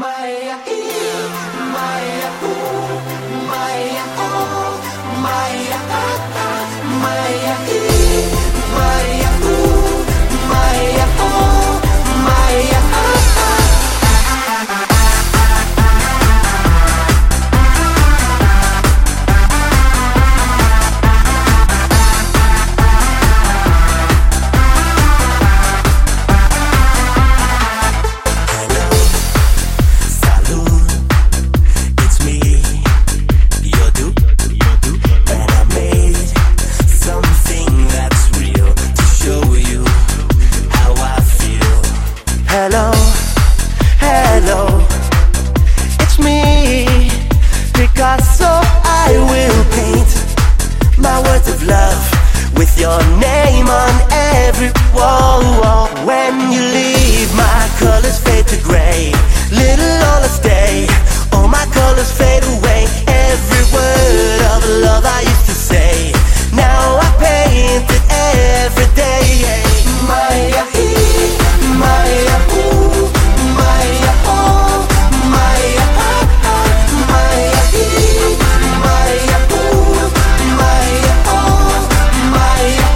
Hello, hello, it's me, Picasso. I will paint my words of love with your name on every wall. When you leave, my colors fade to gray. Little all I stay, all my colors fade away. Every word of love I used to say, now I paint it every day. Maya, Maya, ooh, Maya, oh, Maya, Maya, Maya, ooh, Maya, oh, Maya,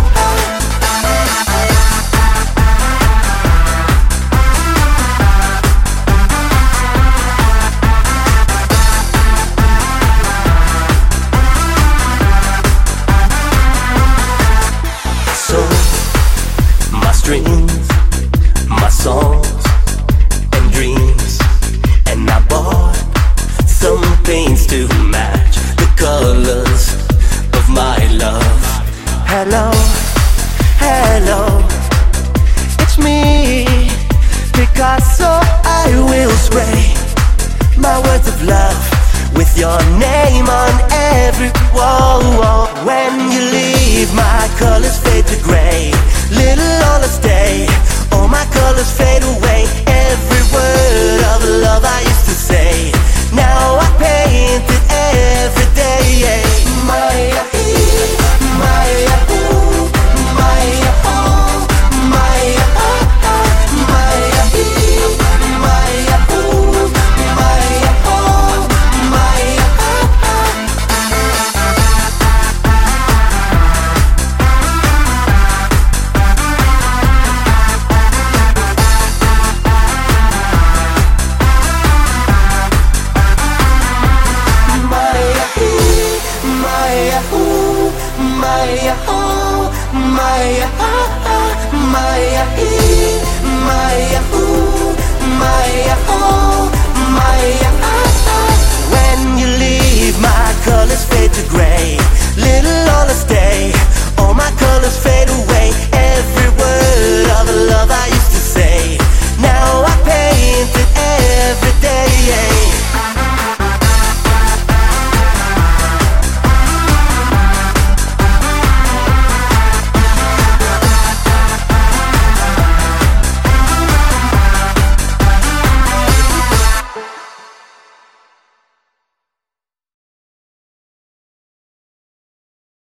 So my strings, my songs and dreams, and I bought some paints to match the colors of my love. Hello, hello, it's me, Picasso. I will spray my words of love with your name on every wall. When you leave, my colors fade to gray. Little all I stay, all my colors fade away.